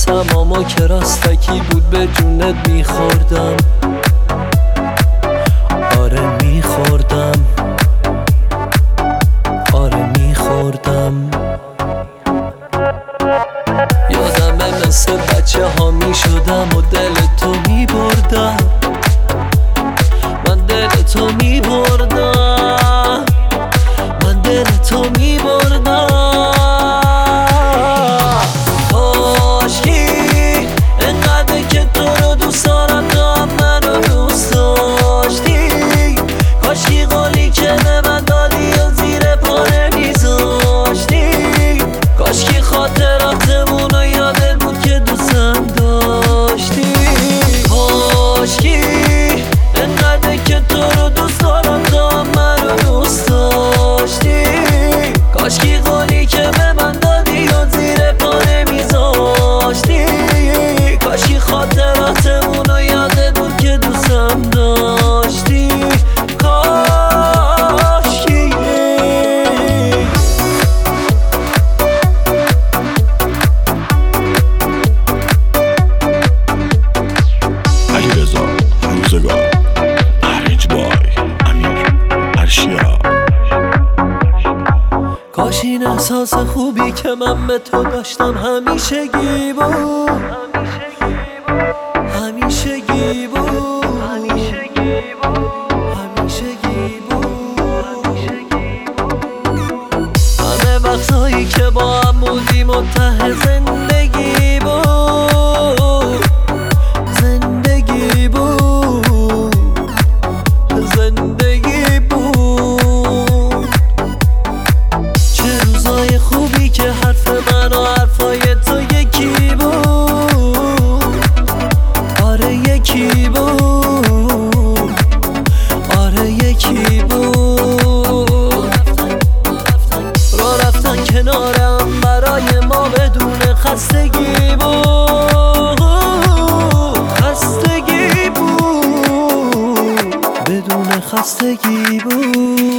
سماما که راستکی بود به جونت میخوردم، آره میخوردم، آره میخوردم. یادمه مثل بچه ها میشدم و دل تو میبردم، من دل تو میبردم، من دل تو میبردم. کاشکی انقدر که تو رو دوست دارم تو هم منو دوست داشتی، کاشکی قولی که به من دادی و زیر پا نمیذاشتی، کاشکی خاطراتمون رو یادت بود که دوستم داشتی. کاشکی انقدر که تو رو دوست دارم تو هم منو دوست داشتی، کاشکی قولی که به من دادی و زیر پا نمیذاشتی، کاشکی خاطراتمون رو یادت بود که دوستم داشتی. کاشکی علیرضا روزگار، ارنج بای امیر ارشیا. کاش این احساس خوبی که من به تو داشتم همیشگی بود، همیشگی بود، همیشگی بود. همه وقتایی که با هم بودیم منتهی زندگی بود، زندگی بود، زندگی بود. چه روزای خوبی که حرف من و حرفای تو یکی بود، آره یکی بود، آره یکی بود. را رفتن کنارم برای ما بدون خستگی بود، خستگی بود، بدون خستگی بود.